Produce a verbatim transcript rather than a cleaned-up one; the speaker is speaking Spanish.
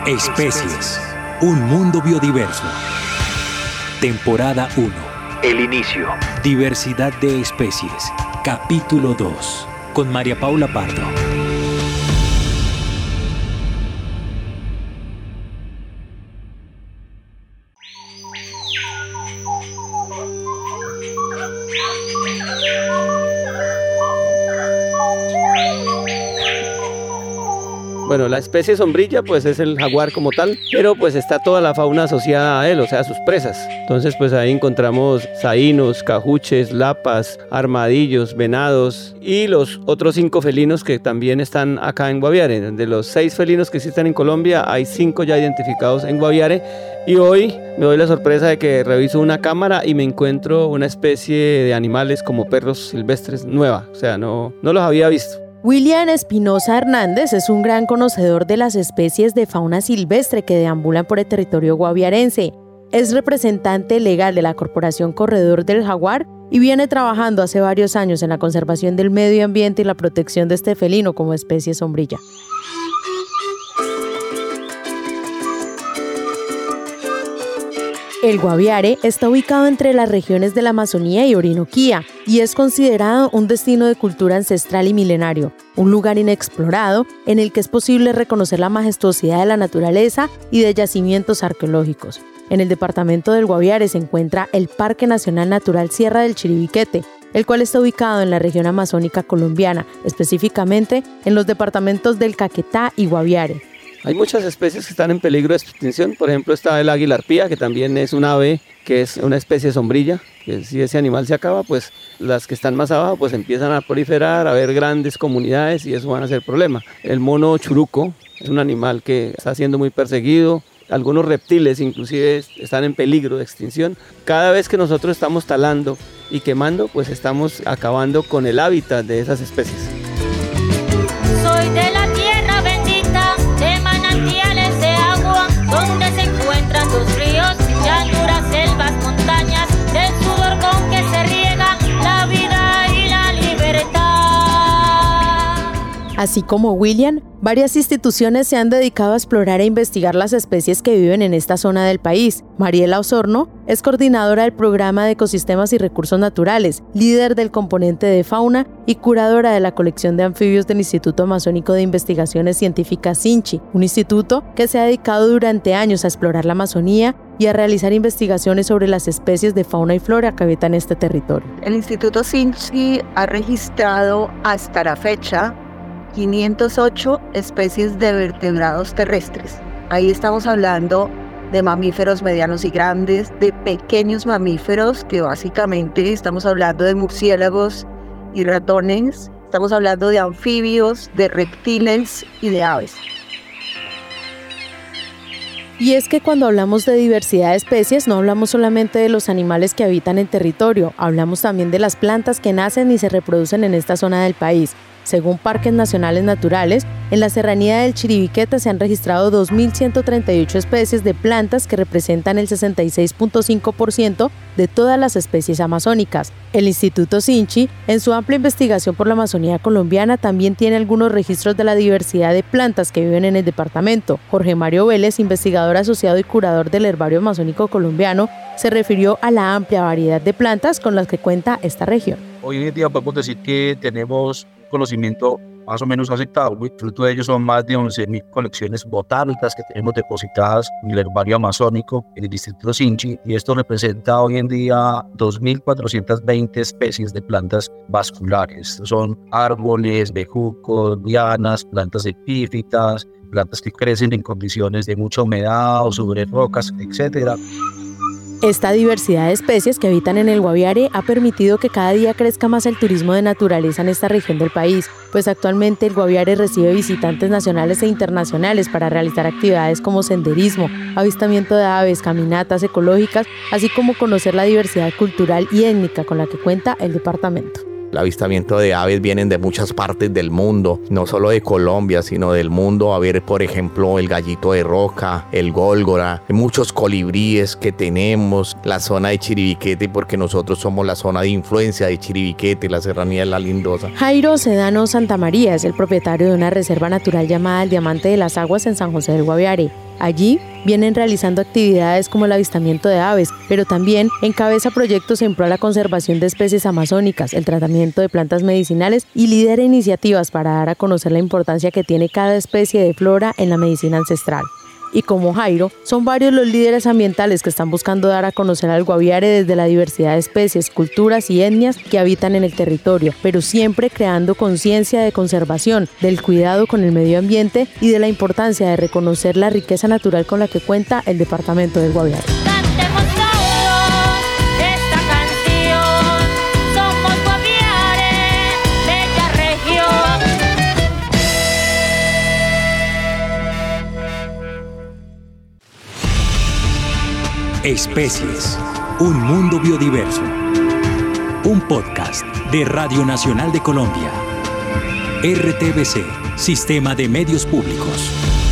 Especies, un mundo biodiverso. Temporada uno. El inicio. Diversidad de especies. Capítulo dos. Con María Paula Pardo. Bueno, la especie sombrilla pues es el jaguar como tal, pero pues está toda la fauna asociada a él, o sea, sus presas. Entonces pues ahí encontramos saínos, cajuches, lapas, armadillos, venados y los otros cinco felinos que también están acá en Guaviare. De los seis felinos que existen en Colombia, hay cinco ya identificados en Guaviare. Y hoy me doy la sorpresa de que reviso una cámara y me encuentro una especie de animales como perros silvestres nueva, o sea, no, no los había visto. William Espinosa Hernández es un gran conocedor de las especies de fauna silvestre que deambulan por el territorio guaviarense. Es representante legal de la Corporación Corredor del Jaguar y viene trabajando hace varios años en la conservación del medio ambiente y la protección de este felino como especie sombrilla. El Guaviare está ubicado entre las regiones de la Amazonía y Orinoquía y es considerado un destino de cultura ancestral y milenario, un lugar inexplorado en el que es posible reconocer la majestuosidad de la naturaleza y de yacimientos arqueológicos. En el departamento del Guaviare se encuentra el Parque Nacional Natural Sierra del Chiribiquete, el cual está ubicado en la región amazónica colombiana, específicamente en los departamentos del Caquetá y Guaviare. Hay muchas especies que están en peligro de extinción. Por ejemplo, está el águila arpía, que también es un ave, que es una especie sombrilla, que si ese animal se acaba, pues las que están más abajo pues empiezan a proliferar, a haber grandes comunidades y eso van a ser problema. El mono churuco es un animal que está siendo muy perseguido. Algunos reptiles inclusive están en peligro de extinción. Cada vez que nosotros estamos talando y quemando, pues estamos acabando con el hábitat de esas especies. Soy de la tierra bendita, de manantiales de agua, donde se encuentran tus ríos, llanuras, selvas, montañas, del sudor con que se riega la vida y la libertad. Así como William, varias instituciones se han dedicado a explorar e investigar las especies que viven en esta zona del país. Mariela Osorno es coordinadora del Programa de Ecosistemas y Recursos Naturales, líder del componente de fauna y curadora de la colección de anfibios del Instituto Amazónico de Investigaciones Científicas SINCHI, un instituto que se ha dedicado durante años a explorar la Amazonía y a realizar investigaciones sobre las especies de fauna y flora que habitan este territorio. El Instituto SINCHI ha registrado hasta la fecha quinientas ocho especies de vertebrados terrestres. Ahí estamos hablando de mamíferos medianos y grandes, de pequeños mamíferos, que básicamente estamos hablando de murciélagos y ratones, estamos hablando de anfibios, de reptiles y de aves. Y es que cuando hablamos de diversidad de especies, no hablamos solamente de los animales que habitan el territorio, hablamos también de las plantas que nacen y se reproducen en esta zona del país. Según Parques Nacionales Naturales, en la serranía del Chiribiquete se han registrado dos mil ciento treinta y ocho especies de plantas que representan el sesenta y seis punto cinco por ciento de todas las especies amazónicas. El Instituto SINCHI, en su amplia investigación por la Amazonía colombiana, también tiene algunos registros de la diversidad de plantas que viven en el departamento. Jorge Mario Vélez, investigador asociado y curador del Herbario Amazónico Colombiano, se refirió a la amplia variedad de plantas con las que cuenta esta región. Hoy en día podemos decir que tenemos conocimiento más o menos aceptado. Fruto de ello son más de once mil colecciones botánicas que tenemos depositadas en el herbario amazónico, en el distrito SINCHI, y esto representa hoy en día dos mil cuatrocientas veinte especies de plantas vasculares. Son árboles, bejucos, lianas, plantas epífitas, plantas que crecen en condiciones de mucha humedad o sobre rocas, etcétera. Esta diversidad de especies que habitan en el Guaviare ha permitido que cada día crezca más el turismo de naturaleza en esta región del país, pues actualmente el Guaviare recibe visitantes nacionales e internacionales para realizar actividades como senderismo, avistamiento de aves, caminatas ecológicas, así como conocer la diversidad cultural y étnica con la que cuenta el departamento. El avistamiento de aves vienen de muchas partes del mundo, no solo de Colombia, sino del mundo. A ver, por ejemplo, el gallito de roca, el gólgora, muchos colibríes que tenemos, la zona de Chiribiquete, porque nosotros somos la zona de influencia de Chiribiquete, la serranía de la Lindosa. Jairo Sedano Santamaría es el propietario de una reserva natural llamada el Diamante de las Aguas en San José del Guaviare. Allí vienen realizando actividades como el avistamiento de aves, pero también encabeza proyectos en pro a la conservación de especies amazónicas, el tratamiento de plantas medicinales y lidera iniciativas para dar a conocer la importancia que tiene cada especie de flora en la medicina ancestral. Y como Jairo, son varios los líderes ambientales que están buscando dar a conocer al Guaviare desde la diversidad de especies, culturas y etnias que habitan en el territorio, pero siempre creando conciencia de conservación, del cuidado con el medio ambiente y de la importancia de reconocer la riqueza natural con la que cuenta el departamento del Guaviare. Especies, un mundo biodiverso. Un podcast de Radio Nacional de Colombia. R T V C, Sistema de Medios Públicos.